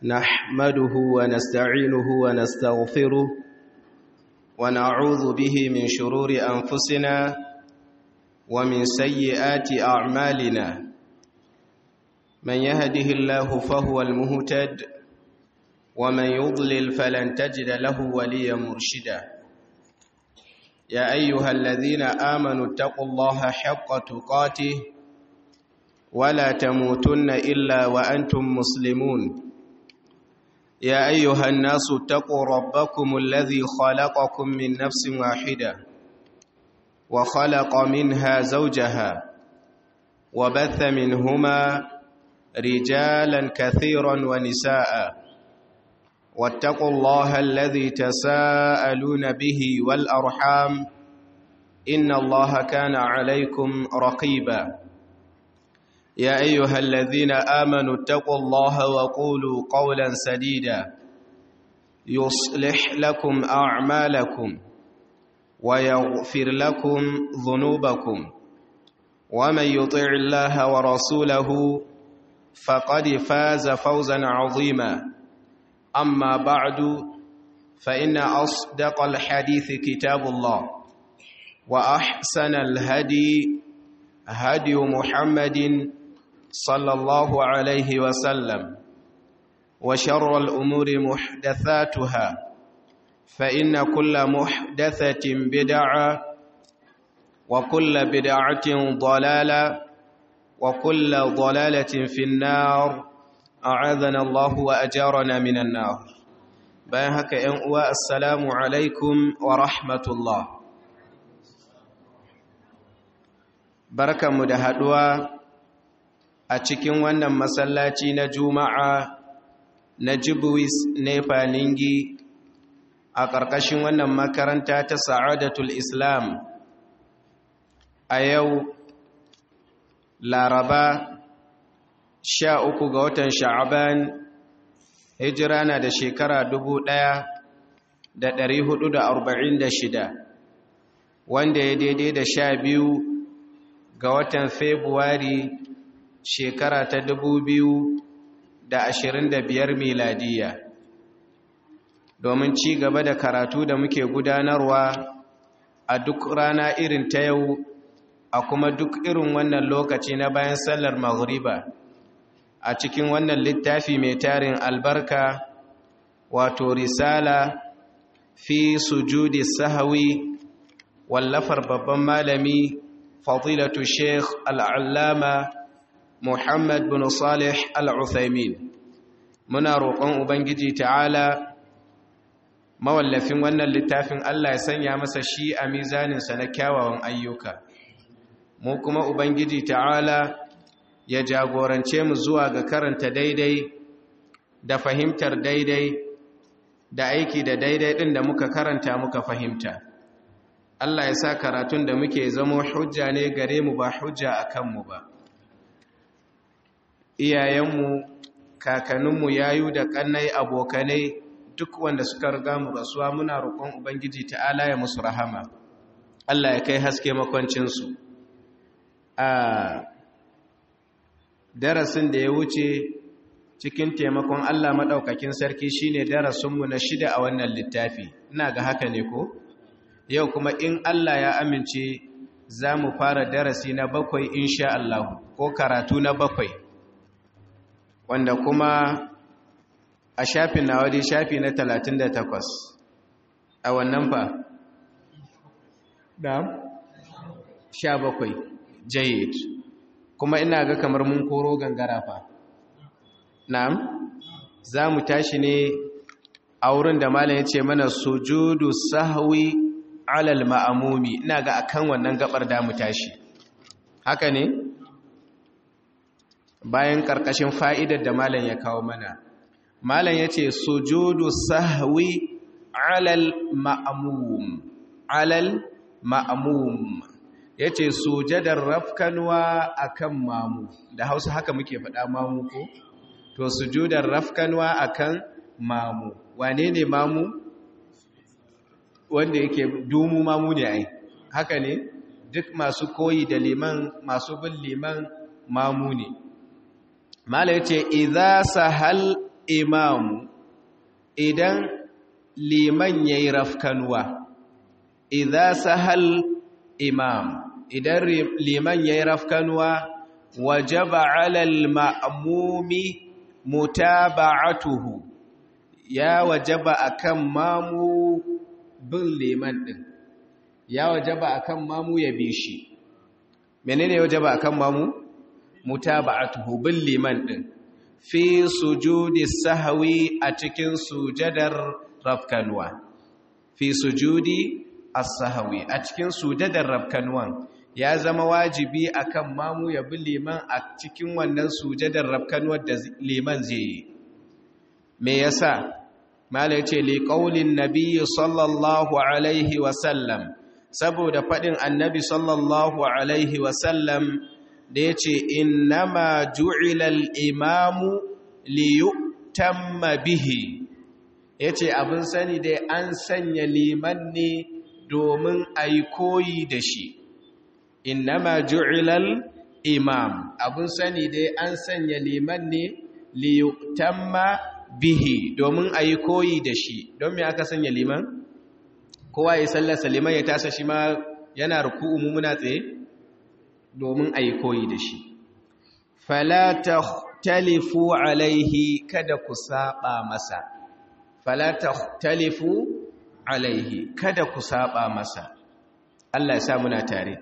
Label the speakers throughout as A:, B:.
A: نحمده ونستعينه ونستغفره ونعوذ به من شرور أنفسنا ومن سيئات أعمالنا من يهده الله فهو المهتد ومن يضلل فلن تجد له وليا مرشدا يا أيها الذين آمنوا اتقوا الله حق تقاته ولا تموتن إلا وأنتم مسلمون يا أيها الناس اتقوا ربكم الذي خلقكم من نفس واحدة وخلق منها زوجها وبث منهما رجالا كثيرا ونساء واتقوا الله الذي تساءلون به والأرحام إن الله كان عليكم رقيبا يا أيها الذين آمنوا اتقوا الله وقولوا قولا سديدا يصلح لكم أعمالكم ويغفر لكم ذنوبكم ومن يطع الله ورسوله فقد فاز فوزا عظيما أما بعد فإن أصدق الحديث كتاب الله وأحسن الهدي هدي محمد صلى الله عليه وسلم وشر الأمور محدثاتها فإن كل محدثة بدعة وكل بدعة ضلالة وكل ضلالة في النار أعاذنا الله وأجارنا من النار بأهك أنواء السلام عليكم ورحمة الله بركة مدهدوا أتكين وانا مسلاتي نجومع نجبويس نيبا نينجي أقرقشين وانا مكرنتا سعادة الإسلام أيو laraba 13 ga watan sha'aban hijira na da shekara 1446 wanda ya daidai da 12 ga watan februari shekara ta 2025 miladiya domin ci gaba da karatu da muke gudanarwa a duk rana irin ta yau a kuma duk irin wannan lokaci na bayan sallar maghriba a cikin wannan littafi mai tarin albarka wato risala fi sujudi sahwi wallafar babban malami fadilatu sheikh al'allama Muhammad bin Salih al-Uthaymin muna roƙon ubangiji ta'ala mawallafin wannan littafin Allah ya sanya masa shi a mizaninsa na kyawawan ayyuka mu kuma ubangiji ta'ala ya jagorance mu zuwa ga karanta daidai da fahimtar daidai da aiki da daidai din da muka karanta muka fahimta Allah ya sa karatun da muke zama hujja ne gare mu ba hujja akan mu ba iyayenmu kakanninmu yayu da kannai abokanai duk wanda suka riga mu rasuwa muna roƙon ubangiji ta'ala ya musu rahama Allah ya kai haske makwancin su a darasin da ya wuce cikin taimakon Allah maɗaukakin sarki shine darasinmu na 6 a wannan littafi ina ga haka ne ko yau kuma in Allah ya amince za mu fara darasi na 7 insha Allah ko karatu na 7 wanda kuma a shafin na wadi shafi na 38 a wannan fa da 17 jayid kuma ina ga kamar mun koro gangara fa na'am za mu tashi ne a wurin da malam ya ce mana sujudu sahwi alal ma'amumi ina ga akan wannan gabar da mu tashi haka ne bayan karkashin fa'idar da malam ya kawo mana malam ya ce sujudu sahwi alal ma'amum ya ce sujadar rafkanuwa a kan mamu da hausa haka muke faɗa mamu ko to sujudar rafkanuwa a kan mamu wane ne mamu wanda yake dumu mamu ne ai haka ne duk masu koyi da liman masu bin liman mamu ne mala yace idza sahal imamu idan liman yayi rafkanuwa idza sahal imam idan liman yayi rafkanuwa wajaba ala al-ma'mumi mutaba'atuhu ya wajaba akan mamu bin liman din ya wajaba akan mamu ya bi shi menene wajaba akan mamu mutaba'atuhu bin liman din fi sujudi sahwi a cikin sujadar rafkanwa fi sujudi as-sahwi a cikin sujadar rafkanwan ya zama wajibi akan mamu ya bi liman a cikin wannan sujadar rafkanwar da liman zai yi me yasa mala yace li qaulin nabiyyi sallallahu alaihi wa sallam saboda fadin annabi sallallahu alaihi wa sallam da yace innama ju'ila al-imamu li yutamma bihi yace abin sani dai an sanya liman ne domin ayi koyi da shi innama ju'ila al-imam abin sani dai an sanya liman ne li yutamma bihi domin a yi koyi da shi don me aka sanya liman kowa ya sallasa liman ya tasa shi ma yana ruku'u mu muna tsaye domin a yi koyi da shi fala takhtalifu alaihi kada ku saba masa fala takhtalifu alaihi kada ku saba masa Allah ya sa muna tare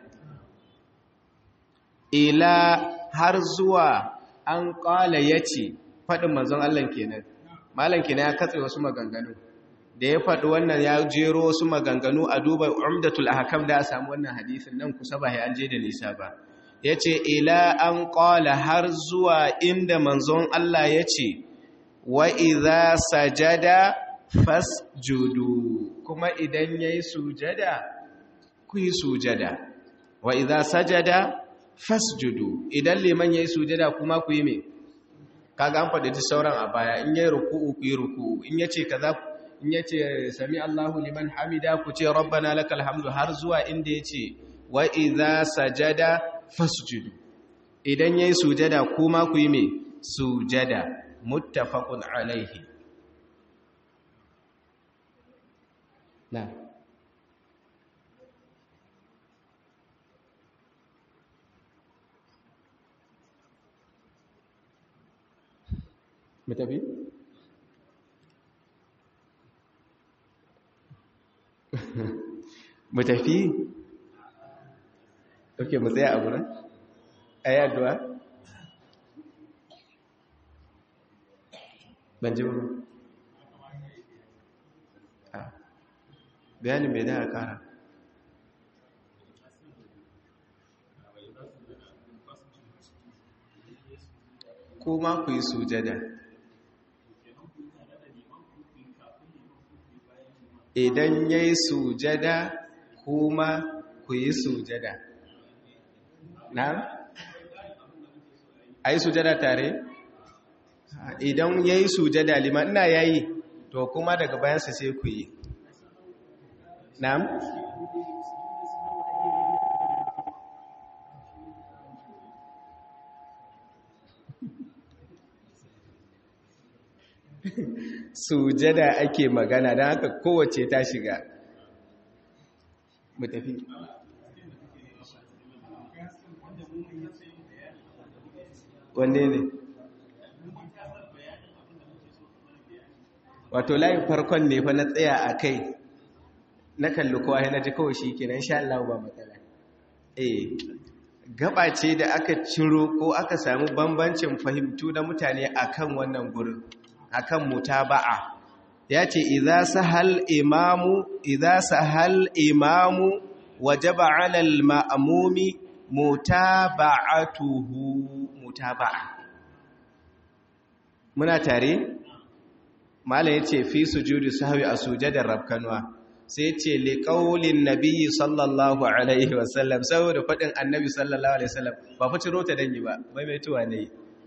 A: ila har zuwa an qala yace fadin manzon Allah kenan malam kina ya katse wasu maganganu da ya faɗi wannan ya jero wasu maganganu a duba umdatul ahkam da a samu wannan hadisin nan kusa ba an je da nisa ba yace ila an qala har zuwa inda manzon Allah yace wa idza sajada fasjudu kuma idan yayi sujada ku yi sujada wa idza sajada fasjudu idan liman yayi sujada kuma ku yi me kaga an faɗi sauran a baya in yayi ruku'u ku yi ruku'u in yace kaza in yace sami Allahu liman hamida ku ce rabbana lakal hamdu har zuwa inda yace wa idza sajada fasjudu idan yayi sujada kuma ku yi me sujada muttafaqun alaihi na mu tafi mu tafi ok mu tsaya a gurin ayi addu'a ban ji ba bayanin bai da kara kuma ku yi sujada idan ya yi sujada kuma ku yi sujada na? a yi sujada tare? idan ya yi sujada liman ina ya yi to kuma daga bayansa sai ku yi na? sujada ake magana don haka kowace ta shiga mu tafi wanne ne wato layin farkon ne fa na tsaya a kai na kalli kowa yana ji kawai shi kenan insha Allah ba matsala gaba ce da aka ciro ko aka samu bambancin fahimtu na mutane akan wannan gurin akan mutaba'a yace idza sahal imamu wajaba 'ala al-ma'mumi mutaba'atuhu mutaba'a muna tare mallan yace fi sujudi sahwi a sujudar rabkanwa sai yace li qaulin nabiyyi sallallahu alaihi wasallam saboda fadin annabi sallallahu alaihi wasallam ba fa ciro ta dangi ba mai tuwa ne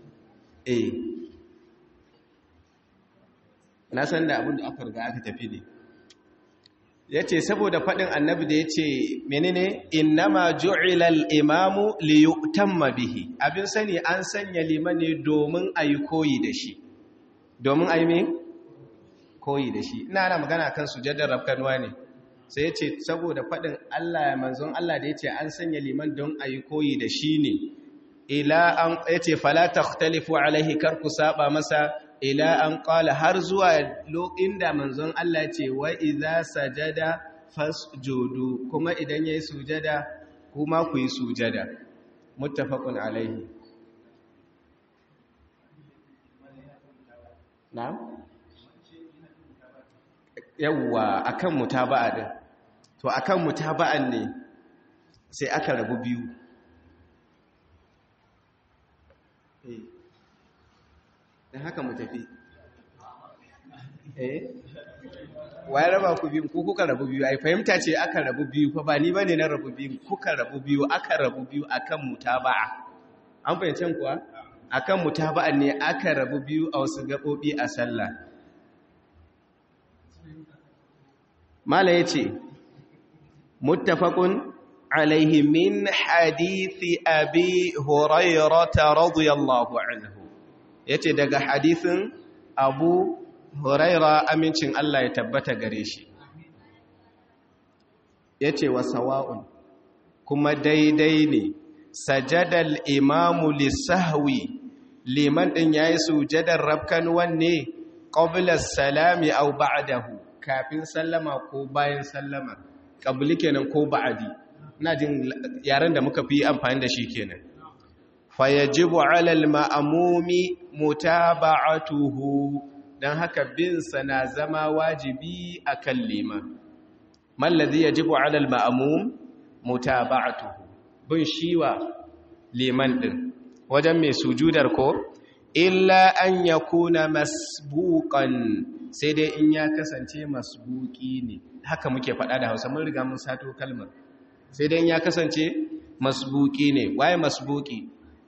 A: na san da abin da aka riga aka tafi ne ya ce saboda faɗin annabi da ya ce menene innama ju'ila al-imamu li yu'tamma bihi abin sani an sanya liman ne domin a yi koyi da shi domin ai me koyi da shi. Ina ana magana kan sujadar rafkanuwa ne, sai ya ce saboda faɗin Allah manzon Allah da ya ce an sanya liman don a yi koyi da shi ne, ila an ya ce fala takhtalifu alaihi kar ku saba masa, ila an qala har zuwa lokacin da manzon Allah ya ce wa idza sajada fasjudu, kuma idan yayi sujada kuma ku yi sujada. Muttafaqun alaihi. Na'am, yawwa akan mutaba'a din, to akan mutaba'an ne sai aka rabu biyu. Dan haka mu tafi waye raba ku biyu? Ko kuka rabu biyu? Ai fahimta ce aka rabu biyu fa, ba ni bane na rabu biyu, kuka rabu biyu, aka rabu biyu akan mutaba'a. An fahimce kuwa akan mutaba'an ne aka rabu biyu a wasu gabobi a sallah. Mala yace muttafaqun alaihi min hadithi abi hurairah radiyallahu anhu, yace daga hadithin abu huraira amincin Allah ya tabbata gare shi, yace wa sawa'un kuma daidai ne sajadal imamu lisahwi, liman din yayi sujadar rabkan wanne qabla salami aw ba'dahu, kafin sallama ko bayan sallama, qabli kenan ko ba'di, ina jin yaren da muka fi amfani da shi kenan. Fayajibu 'ala al-ma'mumi mutaba'atuhu, dan haka bin sa na zama wajibi akan liman. Man ladhi yajibu 'ala al-ma'mum mutaba'atuhu, bin shiwa liman din wajen mai sujudar ko illa an yakuna masbuqan, sai dai in ya kasance masbuki ne. Haka muke faɗa da Hausa, mun riga mun sato kalmar. Sai dai in ya kasance masbuki ne. Waye masbuki?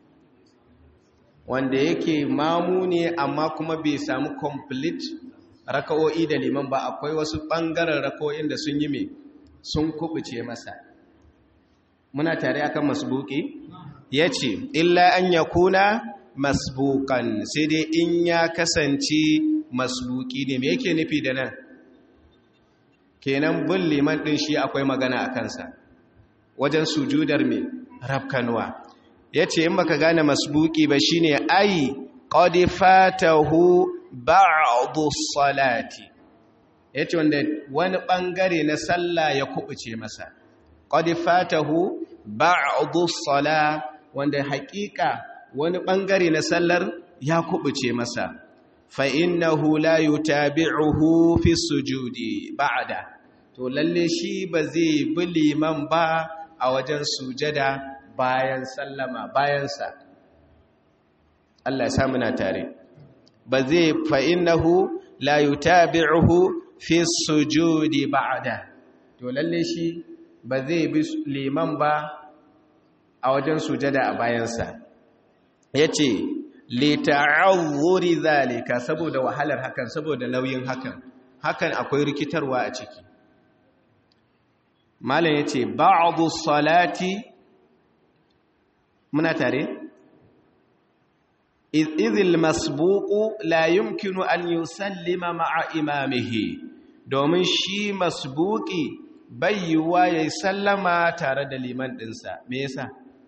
A: Wanda yake mamu ne amma kuma bai samu complete raka'o'i da liman ba, akwai wasu ɓangaren raka'o'in da sun yi mai sun kubuce masa. Muna tare akan masbuki? Yace illa an yakuna masbuqan, sai dai in ya kasance masbuki ne. Me yake nufi da nan? Kenan bin liman din shi akwai magana a kansa wajen sujudar mai rafkanuwa. Yace in baka gane masbuki ba shine ai qad fatahu ba'du salati, yace wanda wani bangare na sallah ya kubuce masa. Qad fatahu ba'du salah, wanda haƙiƙa wani bangare na sallar ya kubuce masa. Fa innahu la yutabi'uhu fi sujudi ba'da, to lalle shi ba zai bi liman ba a wajen sujada bayan sallama bayansa. Allah ya sa muna tare. Ba zai, fa innahu la yutabi'uhu fi sujudi ba'da, to lalle shi ba zai bi liman ba a wajen sujada a bayansa. Yace li ta'awwuri zalika, saboda wahalar hakan, saboda nauyin hakan akwai rikitarwa a ciki. Malam yace ba'du salati, muna tare? Idhil masbuqu la yumkinu an yusallima ma'a imamihi, domin shi masbuqi bai yiwuwa yayi sallama tare da liman dinsa. Me yasa?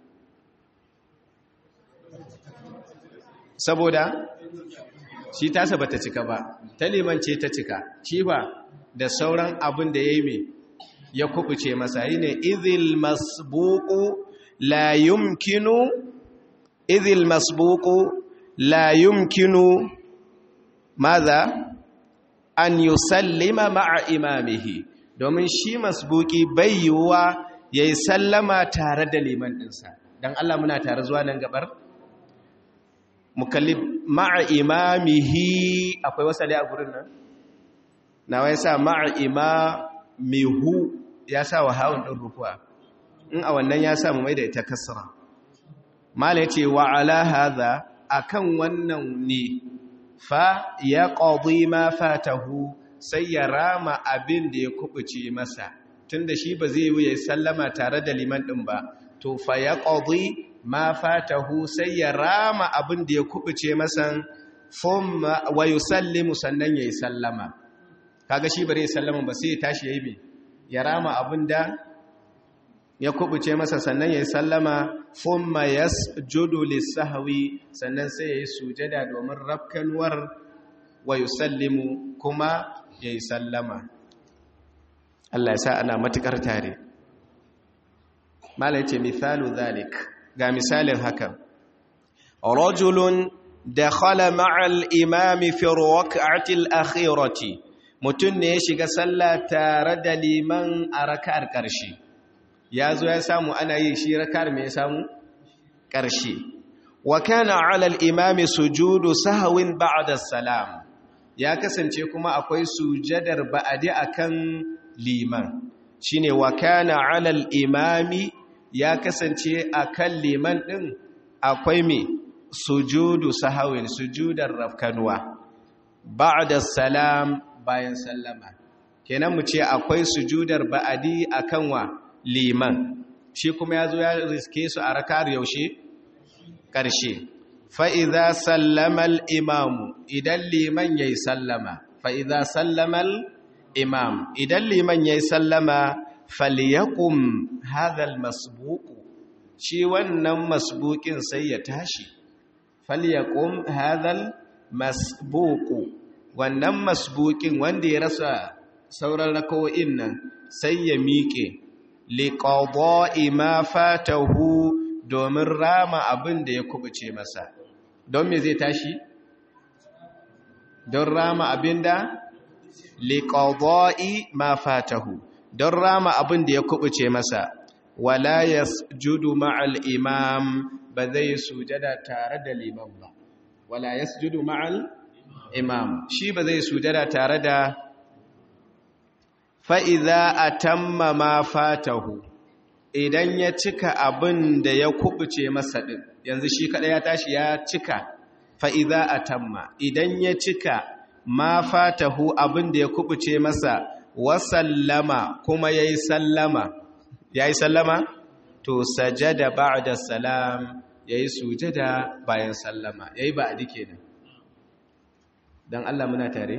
A: Saboda shi tasa bata cika ba, ta liman ce ta cika, shi ba da sauran abin da yayi me ya kubuce masa. Yine idhil masbuqu la yumkinu, idhil masbuqu la yumkinu madha an yusallima ma'a imamihi, domin shi masbuki bai yiwuwa yayi sallama tare da liman dinsa. Dan Allah muna tare zuwa nan gabar mukallib ma'a imamihi, akwai wasali a gurin nan nawa yasa ma'a imamihu, ya sa wa hawun din rufuwa, in a wannan ya sa mu mai da ita kasra. Mala yace wa ala hadha, akan wannan ne fa ya qadi ma fatahu, sai ya rama abin da ya kubuce masa, tunda shi ba zai yi sallama tare da liman din ba, to fa ya qadi ma fatahu, sai ya rama abin da ya kubuce masa thumma wa yusallimu sannan yayi sallama. Kaga shi bare sallama ba sai ya tashi yayi me ya rama abinda ya kubuce masa sannan yayi sallama, thumma yasjudu lis-sahwi sannan sai yayi sujada domin rafkanwar, wa yusallimu kuma yayi sallama. Allah ya sa ana matukar tare. Malai ce misalu zalik, ga misalin hakan. Rajulun dakhala ma'al imami fi rak'ati al-akhirati, mutun ne ya shiga sallah tare da liman a rak'ar karshe. Yazo ya samu ana yi shi rak'ar me ya samu karshe. Wa kana 'ala al-imami sujudu sahwin ba'da as-salam, ya kasance kuma akwai sujadar ba'adi akan liman. Shine wa kana 'ala al-imami, ya kasance akan liman din akwai me sujudu sahawin, sujudar rafkanwa ba'da salam, bayan sallama. Kenan mu ce akwai sujudar ba'adi akan wa liman, shi kuma yazo ya riske su a rak'ar yaushe karshe. Fa idza sallama al-imam, idan liman yayi sallama, fa idza sallama al-imam, idan liman yayi sallama, falyaqum hadha al-masbuq, shi wannan masbuqin sai ya tashi. Falyaqum hadha al-masbuq, wannan masbuqin wanda ya rasa sauran rakawoyin nan sai ya miƙe, liqada'i ma fatahu, domin rama abin da ya kubuce masa. Don me zai tashi? Don rama abin da liqada'i ma fatahu, don rama abin da ya kubuce masa. Wala yasjudu ma'al imam, ba zai sujada tare da liman ba. Wala yasjudu ma'al imam, shi ba zai sujada tare da. Fa idza atamma ma fatahu, idan ya cika abin da ya kubuce masa din, yanzu shi kada ya tashi ya cika. Fa idza atamma, idan ya cika ma fatahu, abin da ya kubuce masa, wa sallama, kuma yayi sallama, to sajada ba'da salam, yayi sujada bayan sallama, yayi ba'di kenan. Dan Allah muna tare.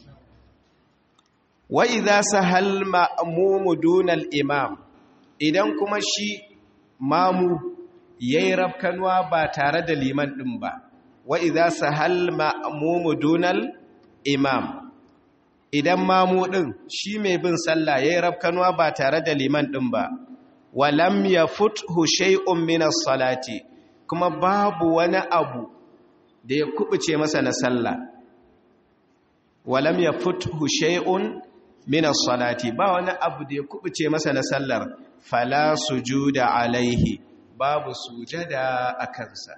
A: Wa idza sahal ma'mumu dunal imam, idan kuma shi mamu yayi rafkanwa ba tare da liman din ba. Wa idza sahal ma'mumu dunal imam, idan mamu din shi mai bin sallah yayi rafkanwa ba tare da liman din ba. Wa lam yafuthu shay'un min as-salati, kuma babu wani abu da ya kubuce masa na sallah. Wa lam yafuthu shay'un min as-salati, ba wani abu da ya kubuce masa na sallar. Fala sujuda alaihi, babu sujada a kansa.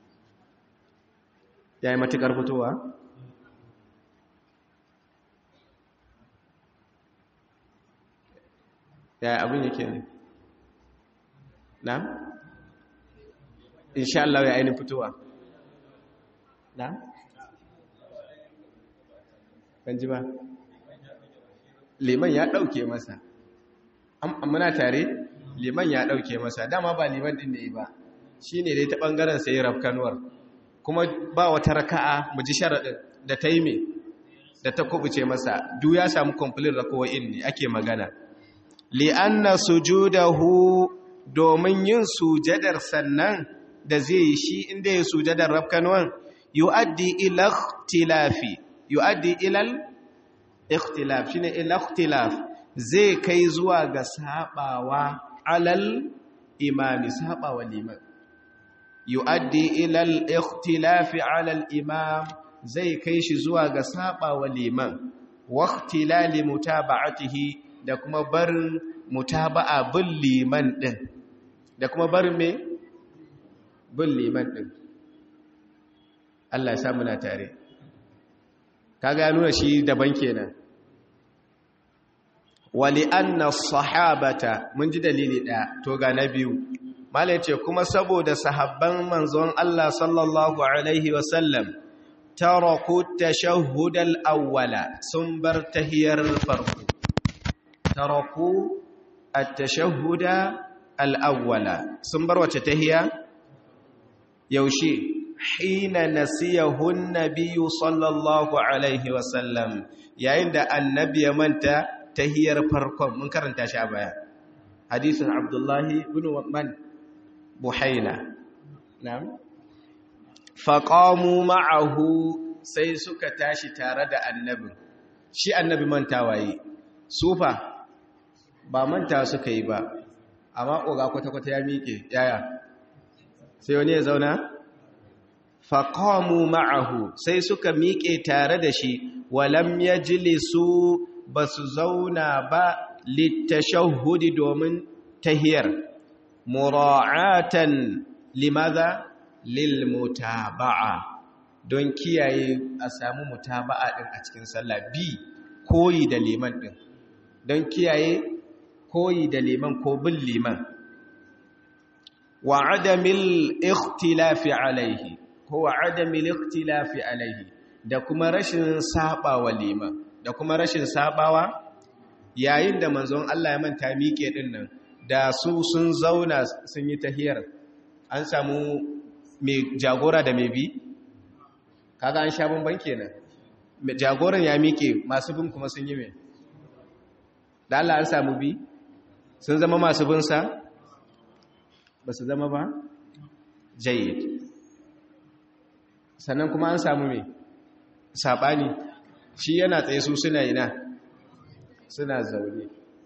A: Yayi matukar fitowa? Yaya abin yake ne? Na? Insha Allah ya ainihin fitowa. Na? Ban ji ba? Liman ya ɗauke masa. Muna tare? Liman ya ɗauke masa. Dama ba liman ɗin ne ba. Shi ne dai ta ɓangaren sai rafkanuwar. Kuma ba wata raka'a mu ji sharaɗin da ta yi me? Da ta kubuce masa. Du ya samu complete raka'o'in ne ake magana. Li'anna sujudahu, domin yin sujadar sannan da zai yi shi inda ya sujadar rafkanuwan, yu'addi ila ikhtilaf, shine ila ikhtilaf, zai kai zuwa ga sabawa alal imami, sabawa liman. Yu'addi ila ikhtilaf alal imam, zai kai shi zuwa ga sabawa liman. Wa ikhtilali mutaba'atihi, da kuma barin mutaba'a bin liman din, da kuma barin me bin liman din. Allah ya sa muna tare. Kaga ya nuna shi daban kenan. Wali anna sahabata, mun ji dalili ɗaya, to ga na biyu. Malai ce kuma saboda sahabban manzon Allah sallallahu alaihi wasallam taraku tashahhud al-awwala, sun bar tahiyar farko. Taraku at-tashahhud al-awwala, sun bar wace tahiya? Yaushe? hina nasiyahun nabiyyu sallallahu alaihi wasallam yayin da annabi ya manta tahiyar farkon mun karanta shi a baya hadisin abdullahi ibn man buhaina na'am faqamu ma'ahu sai suka tashi tare da annabi shi annabi mantawa yi sufa ba manta suka yi ba amma oga kwata-kwata ya miƙe yaya sai wani ya zauna faqamu ma'ahu sai suka miƙe tare da shi walam yajlisu basu zauna ba litashahhudi domin tahiyar mura'atan limadha lilmutaba'a don kiyaye a samu mutaba'a din a cikin sallah bi koyi da liman din don kiyaye koyi da liman ko bin liman wa adamil ikhtilafi alaihi ko wa adamil ikhtilafi alaihi da kuma rashin sabawa liman da kuma rashin sabawa yayin da manzon Allah ya manta miƙe din nan da su sun zauna sun yi tahiyar an samu mai jagora da mai bi kaga an sha bamban kenan jagoran ya miƙe masu bin kuma sun yi mai da Allah an samu bi sun zama masu bin sa ba su zama ba jayyid sannan kuma an samu mai sabani shi yana tsaye su suna ina suna zaune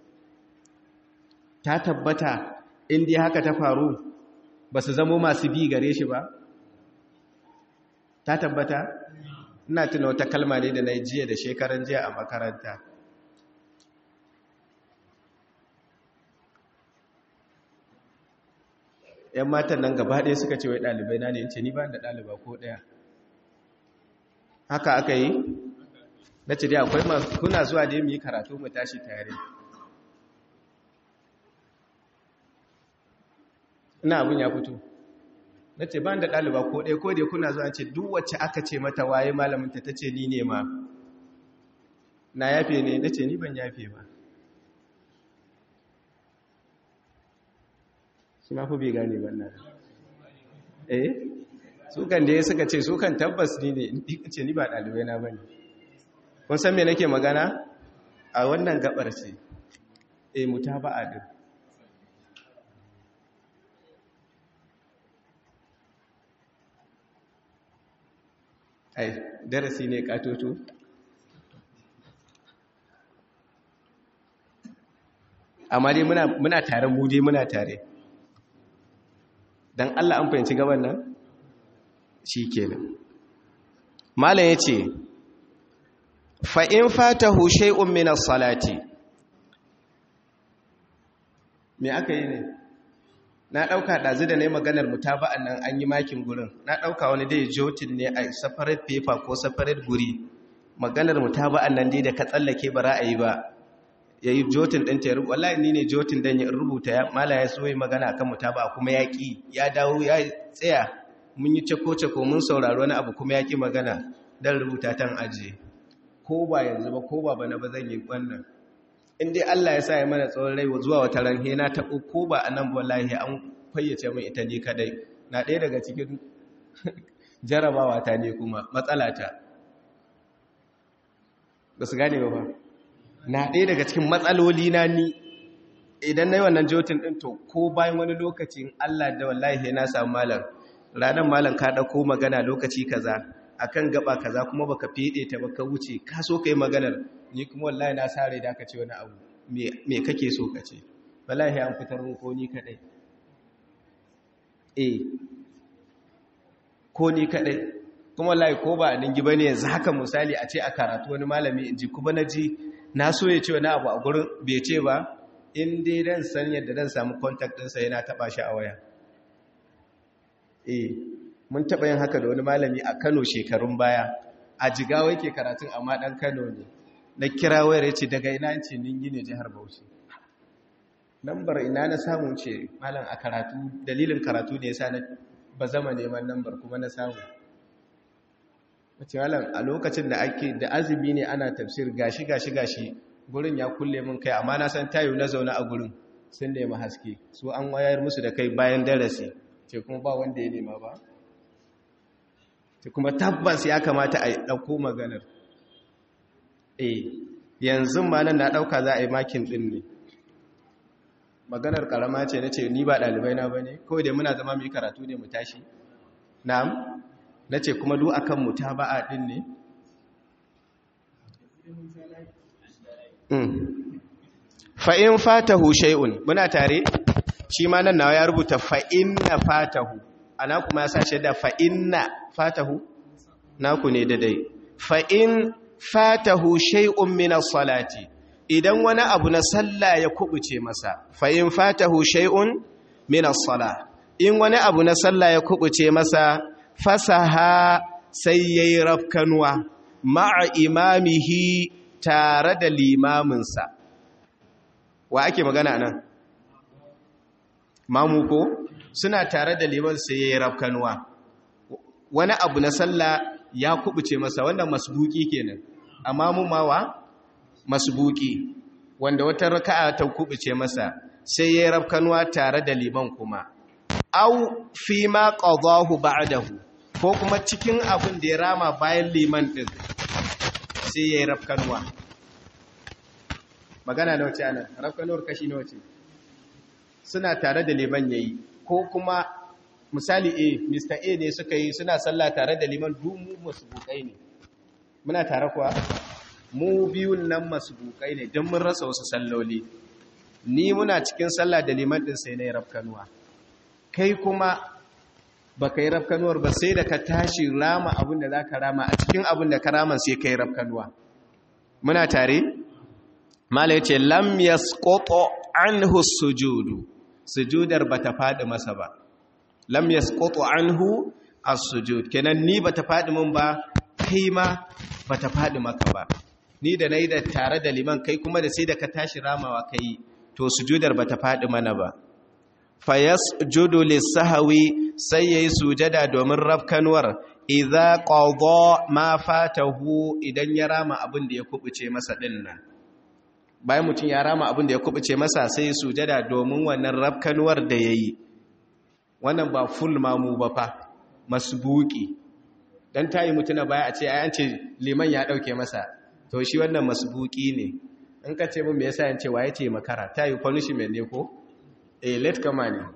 A: ta tabbata inda haka ta faru ba su zamo masu bi gare shi ba ta tabbata ina tuna wata kalma ne da na jiya da shekaran jiya a makaranta ‘yan matan nan gaba ɗaya suka ce wai ɗalibai na ne in ce ni ba da ɗaliba ko ɗaya haka aka yi na ce dai akwai kuna zuwa da mu yi karatu mu tashi tare ina abin ya fito na ce ba da ɗaliba ko ɗaya ko dai kuna zuwa ce duk wacce aka ce mata waye malaminta ta ce ni ne ma na yafe ne na ce ni ban yafe ba shi ma fi bai gane ba na sukan da ya suka ce sukan tabbas ni ne ce ni ba ɗalibai na ba ne kun san me nake magana a wannan gabar ce mutaba'a din ai darasi ne katoto amma dai muna tare mu dai muna tare dan Allah an fahimci gaban nan shikenan malam yace fa in fatahu shay'un min as-salati me aka yi ne na ɗauka ɗazu da ne maganar mutaba'an nan an yi makin gurin na ɗauka wani dai jotin ne a separate paper ko separate guri maganar mutaba'an nan dai da ka tsallake ba ra'ayi ba ya yi jotin ɗin ta rubuta wallahi ni ne jotin ɗin ya rubuta ya mala ya so yi magana akan mutaba'a kuma ya ƙi ya dawo ya tsaya mun yi cako-cako mun saurari wani abu kuma ya ƙi magana don rubuta tan ajiye ko ba yanzu ba ko ba bana ba zan yi wannan in dai Allah ya sa ya mana tsawon rai zuwa wata ran he na taɓo ko ba a nan wallahi an fayyace min ita ne kadai na ɗaya daga cikin jarabawa ta ne kuma matsala ta ba su gane ba na ɗaya daga cikin matsaloli na ni idan na yi wannan jotin ɗin to ko bayan wani lokacin Allah da wallahi na samu malam ranar malam ka ɗauko magana lokaci kaza akan gaba kaza kuma baka fede ta baka wuce ka so kai maganar ni kuma wallahi na sare da aka ce wani abu me kake so ka ce wallahi an fitar mun ko ni kadai ko ni kadai kuma wallahi ko ba dingi bane yanzu haka misali a ce a karatu wani malami inji kuma naji na so ya ce wani abu a gurin bai ce ba in dai dan san yadda dan samu contact din sa yana taba shi a waya mun taɓa yin haka da wani malami a Kano shekarun baya a Jigawa yake karatun amma ɗan Kano ne na kira wayar ce daga ina ce ningi ne jihar Bauchi lambar ina na samu ce malam a karatu dalilin karatu ne yasa na ba zama neman lambar kuma na samu wace malam a lokacin da ake da azumi ne ana tafsir gashi gurin ya kulle mun kai amma na san tayo na zauna a gurin sun nemi haske su an wayar musu da kai bayan darasi ce kuma ba wanda ya nema ba kuma tabbas ya kamata a ɗauko maganar yanzu ma nan na ɗauka za a yi makin ɗin ne maganar ƙarama ce na ce ni ba ɗalibai na ba ne kawai da muna zama mai karatu ne mu tashi na'am na ce kuma duk akan mu ta ba'a ɗin ne fa'in fatahu shay'un muna tare shi ma nan nawa ya rubuta fa'in na fatahu ana kuma ya sashe da fa'in na fatahu naku ne dai fa'in fatahu shay'un min as-salati idan wani abu na sallah ya kubuce masa fa'in fatahu shay'un min as-salah in wani abu na sallah ya kubuce masa fasaha sai yayi rafkanwa ma'a imamihi tare da limaminsa wa ake magana nan mamu ko suna tare da liman sai yayi rafkanwa wani abu na sallah ya kubuce masa wannan masbuki kenan amma mu mawa masbuki wanda wata raka'a ta kubuce masa sai yayi rafkanwa tare da liman kuma au fi ma qadahu ba'dahu ko kuma cikin abin da ya rama bayan liman din sai yayi rafkanwa magana nawa ce anan rafkanwar kashi nawa ce suna tare da liman yayi ko kuma misali Mr. A ne suka yi suna sallah tare da liman dumu masbukai ne muna tare kuwa mu biyun nan masbukai ne don mun rasa wasu salloli ni muna cikin sallah da liman din sai na yi rafkanuwa kai kuma ba ka yi rafkanuwar ba sai da ka tashi rama abin da za ka rama a cikin abin da ka rama sai ka yi rafkanuwa muna tare mala ya ce lam yasqutu anhu sujudu sujudar ba ta faɗi masa ba lam yasqutu anhu as-sujud kenan ni bata fadi mun ba kai ma bata fadi maka ba ni da nayi da tare da liman kai kuma da sai da ka tashi ramawa kai to sujudar bata fadi mana ba fayasjudu lis-sahwi sai yayi sujada domin rafkanwar idza qada ma fatahu idan ya rama abin da ya kubuce masa dinnan bayan mutun ya rama abin da ya kubuce masa sai sujada domin wannan rafkanwar da yayi wannan ba full mamu ba fa masbuki dan tayi mutuna baya a ce ai an ce liman ya dauke masa to shi wannan masbuki ne in ka ce mun me yasa yance waye ce makara tayi punishment ne ko late kama ne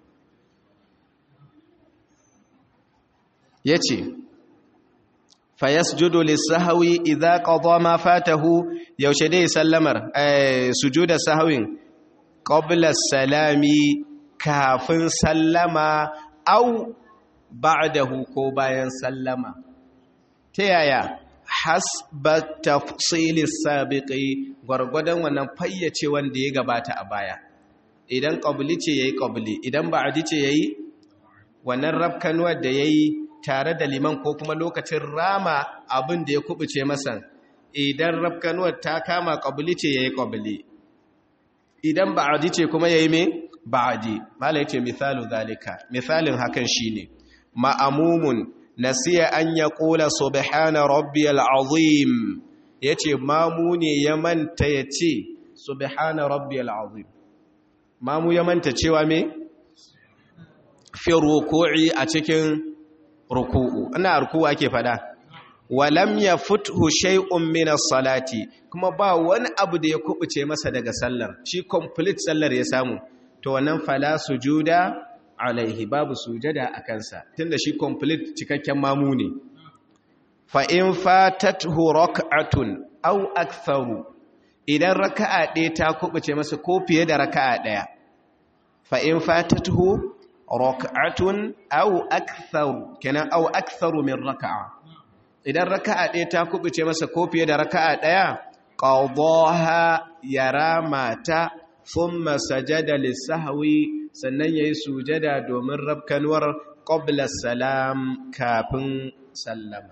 A: yace fayasjudu lis-sahwi idza qada ma fatahu yaushe dai sallamar sujuda sahwin qabla salami kafin sallama au ba'dahu ko bayan sallama ta yaya hasba tafsilis sabiqi gwargwadon wannan fayyace wanda ya gabata a baya idan qabli ce yayi qabli idan ba'di ce yayi wannan rabkanwar da yayi tare da liman ko kuma lokacin rama abin da ya kubuce masa idan rabkanwar ta kama qabli ce yayi qabli idan ba'di ce kuma yayi me ba'di mala yace misalu zalika misalin hakan shine ma'amumun nasiya an yaqula subhana rabbiyal azim yace mamu ne ya manta yace subhana rabbiyal azim mamu ya manta cewa me fi ruku'i a cikin ruku'u ina ruku'u ake fada walam yafuthu shay'un min as-salati kuma ba wani abu da ya kubuce masa daga sallar shi complete sallar ya samu to wannan fala sujuda alaihi babu sujada a kansa tunda shi complete cikakken mamu ne fa in fatathu rak'atun aw aktharu idan raka'a ɗaya ta kubuce masa ko fiye da raka'a ɗaya fa in fatathu rak'atun aw aktharu kenan aw aktharu min raka'a idan raka'a ɗaya ta kubuce masa ko fiye da raka'a ɗaya qadaha yaramata thumma sajada lis-sahwi sannan yayi sujada domin rabkanwar qabla salam kafin sallama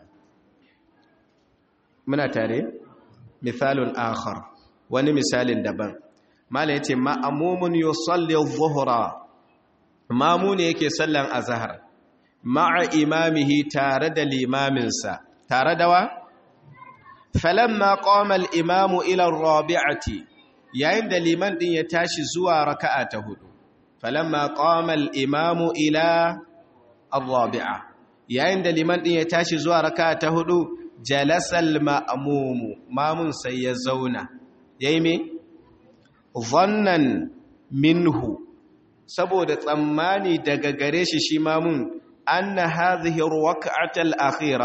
A: muna tare misalun akhar wani misalin daban malai yace ma'mumun yusalli adh-dhuhra mamu ne yake sallan azhar ma'a imamihi tare da limaminsa tare da wa falamma qama al-imamu ila ar-rabi'ati yayin da liman din ya tashi zuwa raka'a ta hudu falamma qama al-imamu ila ar-rabi'a yayin da liman din ya tashi zuwa raka'a ta hudu jalasal ma'mumu mamun sai ya zauna yayi me dhannan minhu saboda tsammani daga gare shi mamun anna hadhihi ar-rak'ata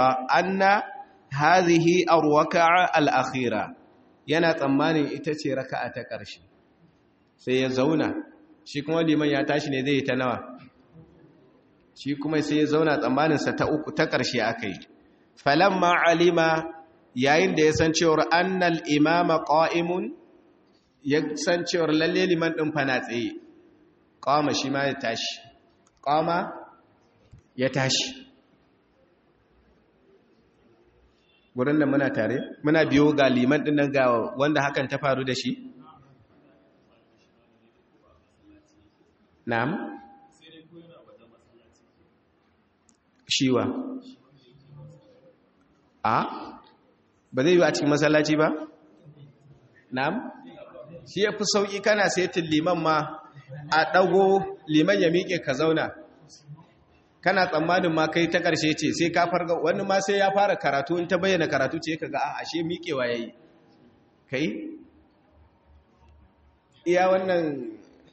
A: al-akhira yana tsammanin ita ce raka'a ta ƙarshe sai ya zauna shi kuma liman ya tashi ne zai yi ta nawa shi kuma sai ya zauna tsammaninsa ta uku ta ƙarshe aka yi falamma alima yayin da ya san cewar annal imama qa'imun ya san cewar lalle liman din fa na tsaye qama shi ma ya tashi qama ya tashi wurin da muna tare muna biyo ga liman din nan ga wanda hakan ta faru da shi na'am shiwa ba zai yi a cikin masallaci ba na'am shi ya fi sauƙi kana setin liman ma a ɗago liman ya miƙe ka zauna kana tsammanin ma kai ta ƙarshe ce sai ka farga wani ma sai ya fara karatu in ta bayyana karatu ce ka ga ashe miƙewa ya yi kai iya wannan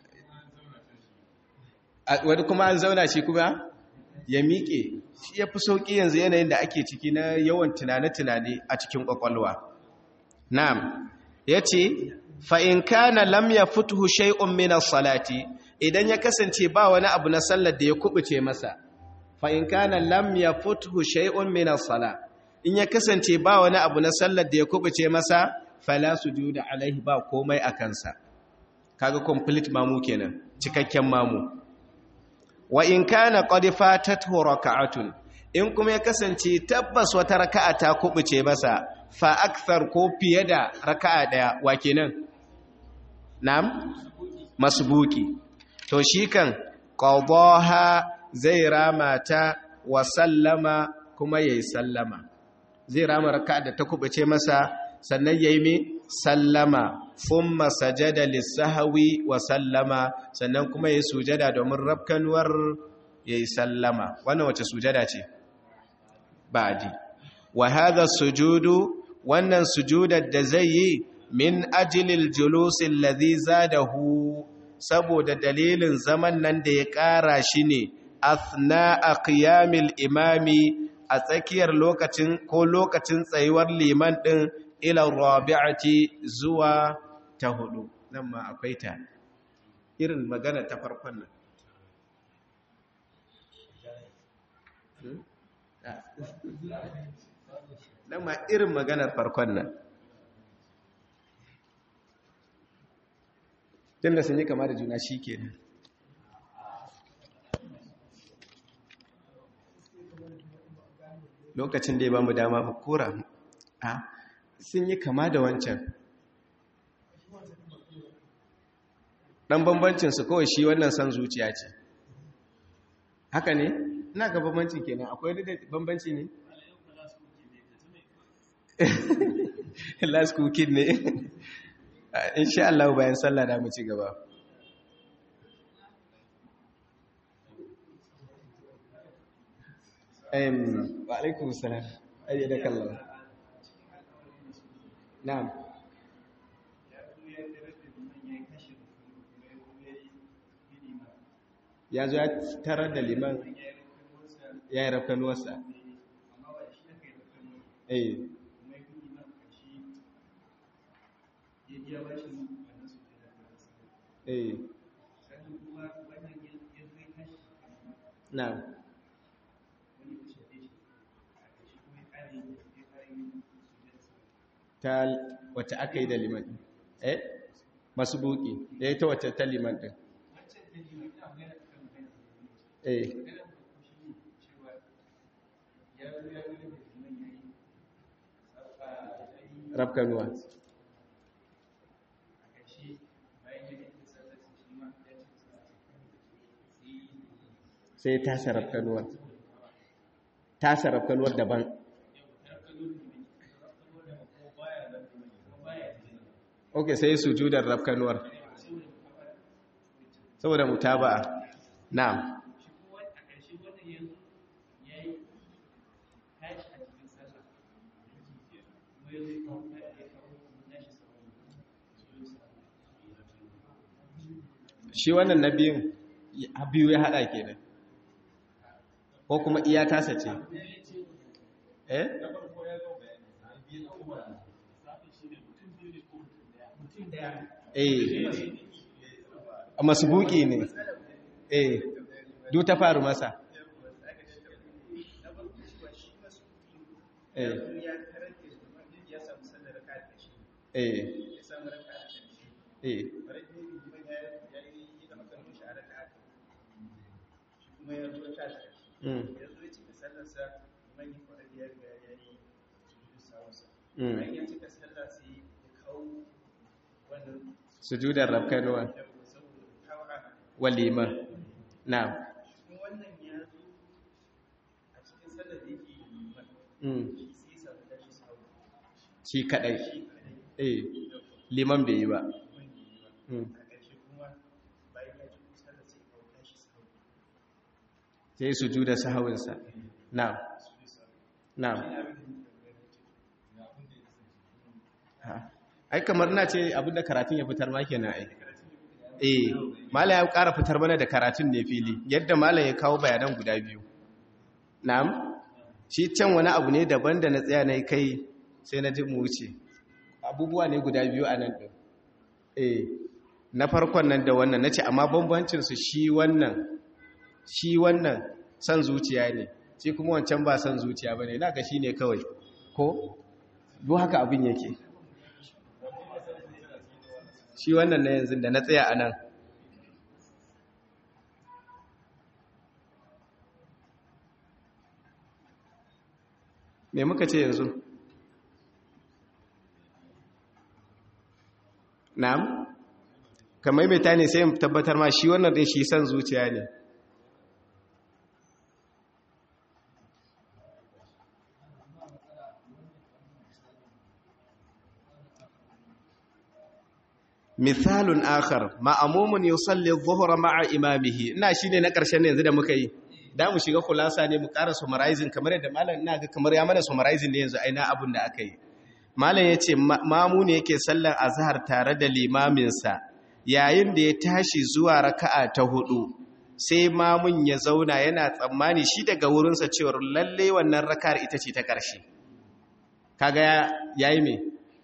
A: wani kuma an zauna shi kuma ya miƙe shi ya fi sauƙi yanzu yanayin da ake ciki na yawan tunane-tunane a cikin ƙwaƙwalwa na'am ya ce fa'in kana lam ya fituhu shai'un minas salati idan ya kasance ba wani abu na sallar da ya kubuce masa fa'in kana lam ya fituhu shai'un minas sala in ya kasance ba wani abu na sallar da ya kubuce masa fala sujuda alaihi ba komai a kansa kaga complete mamu kenan cikakken mamu wa in kana qad fatathu raka'atun in kuma ya kasance tabbas wata raka'a ta kubuce masa fa akthar ko fiye da raka'a daya wa kenan na'am masbuki to shi kan qadaha zai rama ta wa sallama kuma yayi sallama zai rama raka'a da ta kubuce masa sannan yayi me sallama thumma sajada lis-sahwi wa sallama sannan kuma yayi sujada domin rabkanuwar yayi sallama wannan wace sujada ce ba'di wa hadha sujudu wannan sujudar da zai yi min ajlil julus alladhi zadahu saboda dalilin zaman nan da ya ƙara shi ne athna qiyamil imami a tsakiyar lokacin ko lokacin tsayuwar liman din ila rabi'ati zuwa ta hudu nan ma akwai ta irin magana ta farkon nan nan ma irin maganar farkon nan tunda sun yi kama da juna shi kenan lokacin da ya ba mu dama mu kora sun yi kama da wancan ɗan bambancinsu kawai shi wannan san zuciya ce haka ne ina ga bambancin kenan akwai da bambanci ne last cooking ne insha Allah bayan sallah da mu ci gaba wa alaikum salam ayyadaka Allah na'am ya zo ya tarar da liman ya yi rafkanuwarsa na'am ta wacce aka yi da liman masu buki ya yi ta wacce ta liman ɗin rafkanuwa sai tasa rafkanuwar daban ok sai sujudar rafkanuwar saboda mutaba'a na'am
B: shi wannan na biyu ya hada kenan ko kuma iya tasa ce masbuki ne duk ta faru masa sujudar rabkanuwa walima na shi kadai liman bai yi ba sai sujudar sahawinsa na ai kamar na ce abinda karatun ya fitar ma kenan ai mala ya ƙara fitar mana da karatun ne fili yadda mala ya kawo bayanan guda biyu na'am shi can wani abu ne daban da na tsaya na kai sai na ji mu wuce abubuwa ne guda biyu a nan ɗin na farkon nan da wannan na ce amma bambancinsu shi wannan san zuciya ne shi kuma wancan ba san zuciya ba ne na ga shi ne kawai ko duk haka abin yake shi wannan na yanzu da na tsaya a nan me muka ce yanzu na'am kamar mai ta ne sai tabbatar ma shi wannan din shi san zuciya ne misalun akhar ma'amumun yusalli adh-dhuhra ma'a imamihi ina shine na ƙarshen ne yanzu da muka yi da mu shiga khulasa ne mu ƙara summarizing kamar yadda malam ina ga kamar ya mana summarizing ne yanzu aina abun da aka yi malam yace mamu ne yake sallar azhar tare da limamin sa yayin da ya tashi zuwa raka'a ta hudu sai mamun ya zauna yana tsammani shi daga wurin sa cewa lalle wannan raka'ar ita ce ta ƙarshe kaga yayi me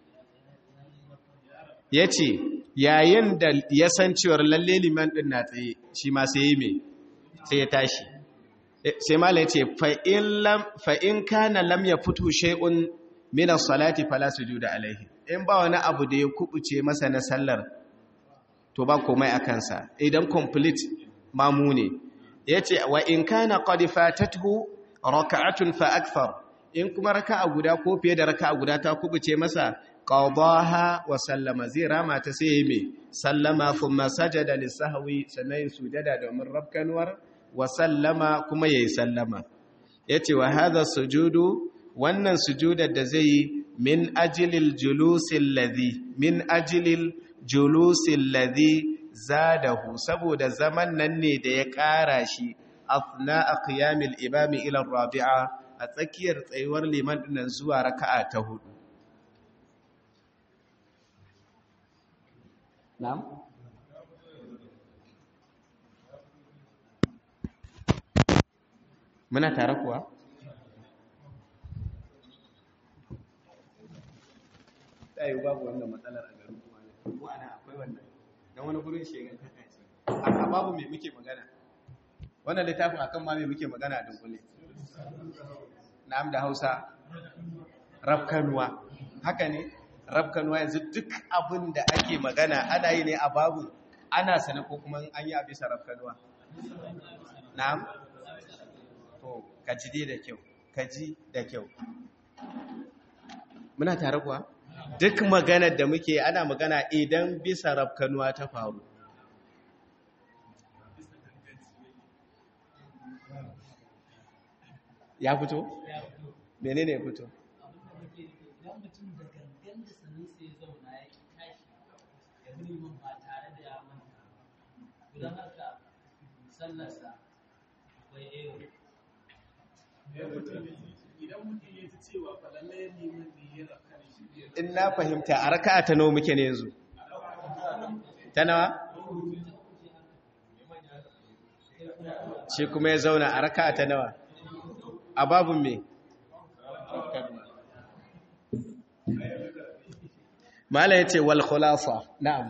B: yace yayin da ya san cewar lalle liman din na tsaye shi ma sai yi me sai ya tashi sai malai ce fa in kana lam yafutu shay'un min as-salati fala sujuda alaihi in ba wani abu da ya kubuce masa na sallar to ba komai akan sa idan complete mamu ne yace wa in kana qad fatathu raka'atun fa akthar in kuma raka'a guda ko fiye da raka'a guda ta kubuce masa qadaha wa sallama zai rama ta sai yi mai sallama thumma sajada lisahwi sannan sujada domin rabkanwar wa sallama kuma yayi sallama yace wa hadha sujudu wannan sujudar da zai yi min ajlil julusil ladhi zadahu saboda zaman nan ne da ya ƙara shi afna qiyamil imami ila rabi'a a tsakiyar tsayuwar liman dinnan zuwa raka'a ta hudu na'am muna tare kuwa tayi babu wannan matsalar a garin kuma ne ko ana akwai wannan dan wani gurin shegan kaka ce aka babu me muke magana wannan littafin akan ma me muke magana a dunkule na'am da Hausa rafkanuwa haka ne rafkanuwa yanzu duk abin da ake magana ana yi ne a babu ana sana ko kuma an yi a bisa rafkanuwa na'am to kaji da kyau kaji da kyau muna tare kuwa duk maganar da muke ana magana idan bisa rafkanuwa ta faru ya fito? menene ya fito?
C: idan mutum ya ji cewa falallai neman ne yana kan shi
B: in na fahimta a raka'a ta nawa muke ne yanzu ta nawa shi kuma ya zauna a raka'a ta nawa a babun me mala yace wal khulasa na'am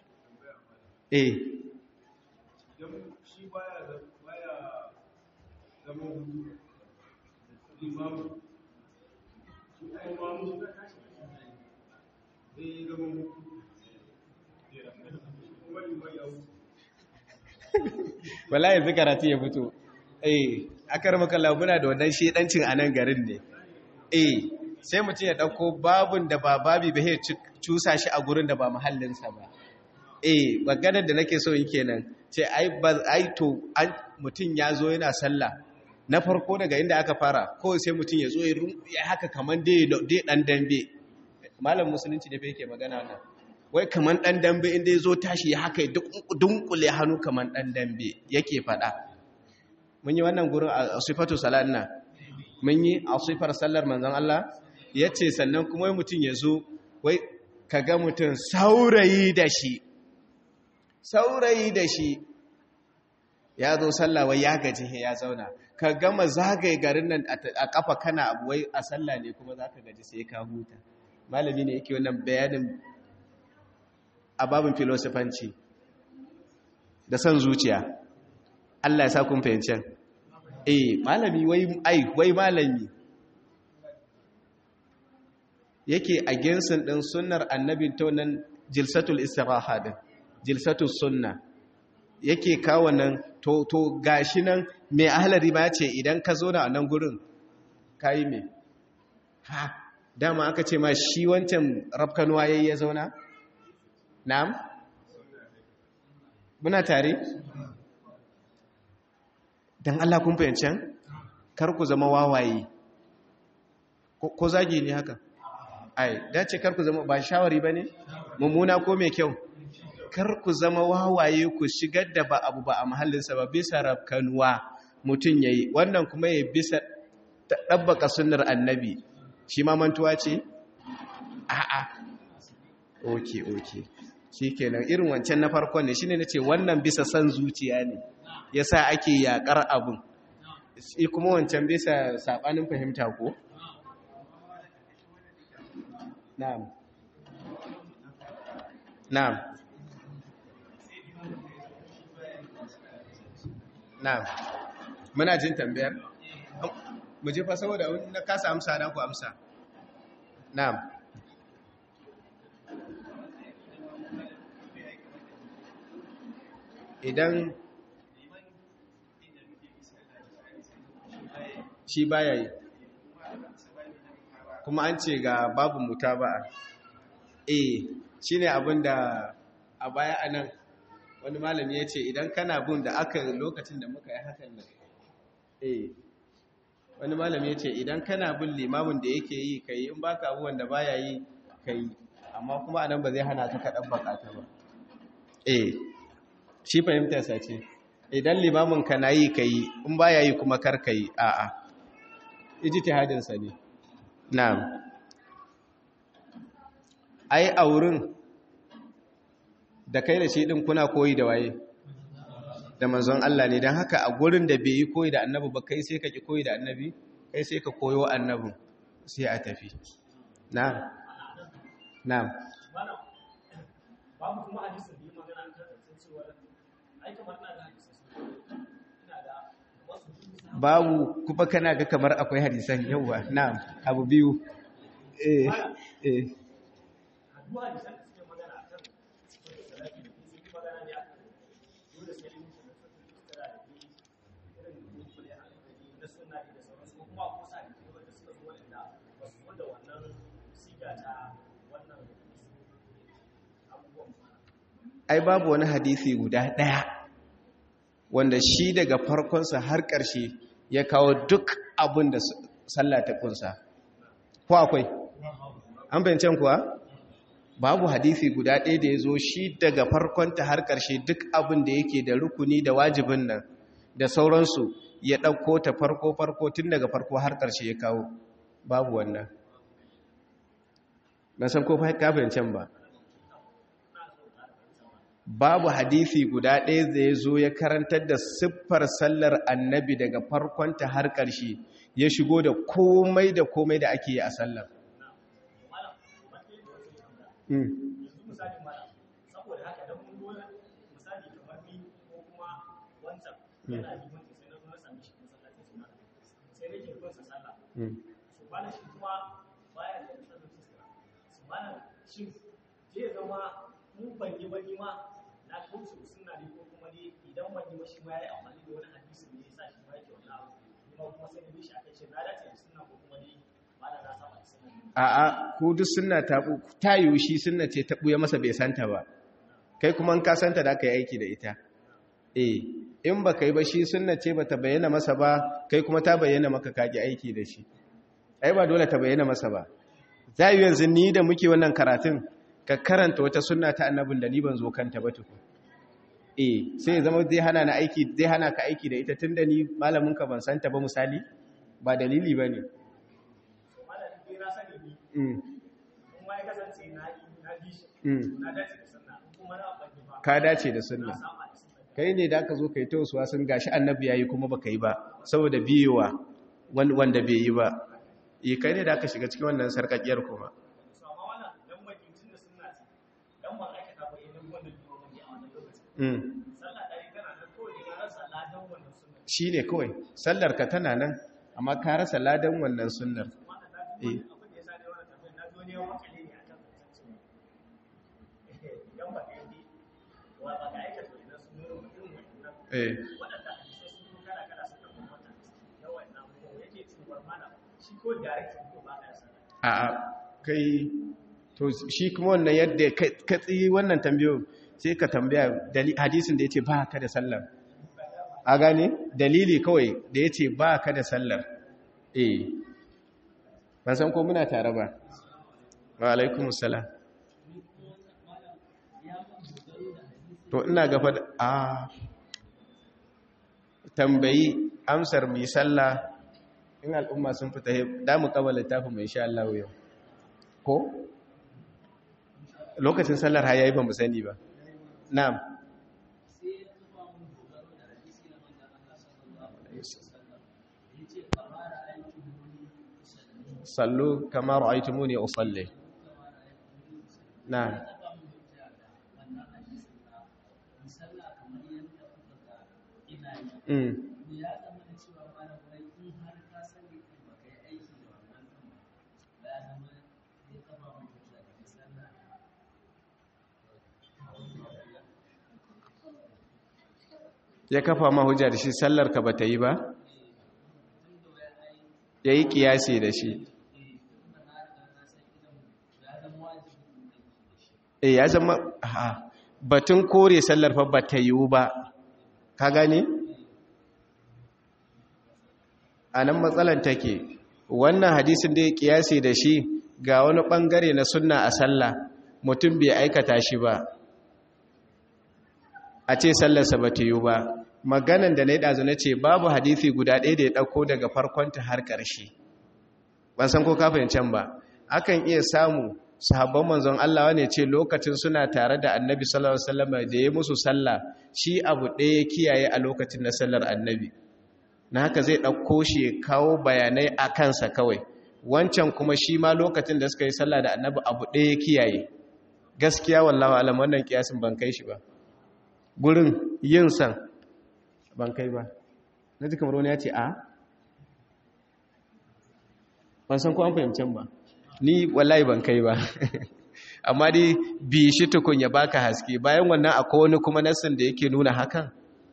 B: wallahi zikarati ya fito akar makalla muna da wannan shedancin a nan garin ne sai mutum ya dauko babun da ba babi ba ya cusa shi a gurin da ba mahallinsa ba maganar da nake so yin kenan ce ai to mutum ya zo yana sallah na farko daga inda aka fara kawai sai mutum ya zo ya haka kaman dai dan dambe malam musulunci da yake magana nan wai kaman dan dambe inda ya zo tashi ya haka dunkule hannu kaman dan dambe yake fada mun yi wannan gurin a sifatu salat na mun yi a sifar sallar manzon Allah yace sannan kuma wai mutum ya zo wai kaga mutum saurayi da shi ya zo sallah wai ya gaji ya zauna ka gama zagaye garin nan a kafa kana abu wai a sallah ne kuma za ka gaji sai ka huta malami ne yake wannan bayanin a babin filosofanci da son zuciya Allah ya sa kun fahimci malami wai malami yake a ginsin din sunnar annabi ta wannan jilsatul istiraha din jilsatul sunna yake kawo nan to gashi nan mai ahlari ma ce idan ka zo na nan gurin kayi me dama aka ce ma shi wancan rafkanuwa yayi ya zauna na'am muna tare dan Allah kun fahimci kar ku zama wawaye ko zagi ne haka dace kar ku zama ba shawari bane mummuna ko mai kyau kar ku zama wawaye ku shigar da ba abu ba a mahallinsa ba bisa rafkanuwa mutum ya yi wannan kuma ya bisa ɗabbaka sunnar annabi shi ma mantuwa ce? oke shi kenan irin wancan na farkon ne shi ne na ce wannan bisa san zuciya ne ya sa ake yaƙar abin shi kuma wancan bisa saɓanin fahimta ko? na'am na'am muna jin tambayar mu je fa saboda na kasa amsa na ku amsa na'am idan shi baya yi kuma an ce ga babu mutaba'a shine abinda a baya anan wani malami ya ce idan kana bin da aka lokacin da muka yi hakan nan wani malami ya ce idan kana bin limamin da yake yi ka yi in baka abubuwan da baya yi ka yi amma kuma anan ba zai hana ka kaɗan bakata ba shi fahimtarsa ce idan limamin ka na yi ka yi in baya yi kuma kar ka yi a'a ijtihadinsa ne na'am ai a wurin da kai da shi din kuna koyi da waye da manzon Allah ne don haka a gurin da bai yi koyi da annabi ba kai sai ka ki koyi da annabi kai sai ka koyo annabin sai a tafi na'am na'am
C: babu kuma hadisin da yi magana kan cewa ai kamar ina da hadisin ina da wasu
B: babu kuma kana ga kamar akwai hadisan yawa na'am abu biyu ai babu wani hadisi guda ɗaya wanda shi daga farkonsa har ƙarshe ya kawo duk abin da sallah ta kunsa ko akwai an bayancen kuwa babu hadisi guda ɗaya da ya zo shi daga farkonta har ƙarshe duk abin da yake da rukuni da wajibin nan da sauransu ya ɗauko ta farko tun daga farko har ƙarshe ya kawo babu wannan ban san ko kafin can ba. Babu hadisi guda ɗaya da ya zo ya karantar da siffar sallar annabi daga farkonta har ƙarshe ya shigo da komai da ake yi a sallar.
C: na kauce suna ne ko kuma ne idan wani mashi ma ya yi amfani da wani hadisi ne ya sa shi ma yake wannan abu kuma sai da shi aka ce na dace da suna ko kuma ne ba da na saba da suna.
B: A'a ko duk sunna ta yiwu shi sunna ce ta buya masa bai santa ba, kai kuma in ka santa da ka yi aiki da ita. In ba kai ba shi sunna ce ba ta bayyana masa ba, kai kuma ta bayyana maka kaki aiki da shi, ai ba dole ta bayyana masa ba. Za yi yanzu ni da muke wannan karatun ka karanta wata sunna ta annabin da ni ban zo kanta ba tuku, sai zama zai hana ka aiki da ita tun da ni malamin ka ban santa ba misali, ba dalili ba ne. Ka dace da sunna, kai ne da ka zo ka yi ta wasu wasun gashi annabi ya yi kuma ba ka yi ba saboda biyewa wanda bai yi ba. Kai ne da ka shiga cikin wannan sarƙaƙiyar kuma. Shi ne kawai sallar ka tana nan amma ka rasa ladan wannan sunnar. A'a kai to shi kuma wannan yadda ka tsi wannan tambayo sai ka tambaya hadisin da ya ce ba ka da sallar, a gane dalili kawai da ya ce ba ka da sallar. Ban san ko muna tare ba. Wa alaikumus salam. To ina gafa tambayi amsar mai sallah in al'umma sun fita da mu kaba littafin mai sha Allah yau ko lokacin sallar ha yayi ba mu sani ba. Na'am. Sallu kama ra'aytumuni usalli. Na'am. Ya kafa ma hujja da shi sallar ka bata yi ba, ya yi kiyasi da shi. Ya zama batun kore sallar fa bata yiwu ba, ka gane? A nan matsalan take, wannan hadisin da ya kiyasi da shi ga wani bangare na sunna a sallah mutum bai aikata shi ba, a ce sallarsa ba ta yiwu ba. Maganan da na yi ɗazu na ce babu hadisi guda ɗaya da ya ɗauko daga farkonta har ƙarshe, ban san ko kafin can ba. Akan iya samu sahabban manzon Allah wane ce lokacin suna tare da annabi sallallahu alaihi wasallam da ya musu sallah shi abu ɗaya kiyaye a lokacin na sallar annabi, na haka zai ɗauko shi ya kawo bayanai a kansa kawai. Wancan kuma shi ma lokacin da suka yi sallah da annabi abu ɗaya kiyaye. Gaskiya wallahi alam wannan kiyasin ban kai shi ba, gurin yin san ban kai ba. Na ji kamar wani ya ce ban san ko an fahimcin ba, ni wallahi ban kai ba. Amma dai bi shi tukun ya baka haske, bayan wannan akwai wani kuma nassin da yake nuna hakan.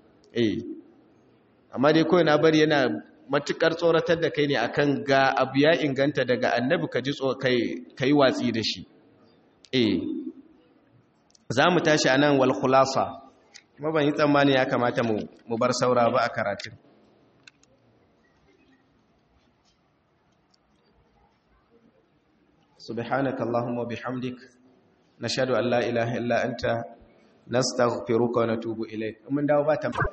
B: Amma dai kawai na bari yana matukar tsoratar da kai ne akan ga abu ya inganta daga annabi ka ji kai watsi da shi. Za mu tashi anan wal khulasa, kuma ban yi tsammani ya kamata mu bar saura ba a karatun. subhanaka allahumma bihamdik nashhadu an la ilaha illa anta nastaghfiruka wa natubu ilayk. Mun dawo ba ta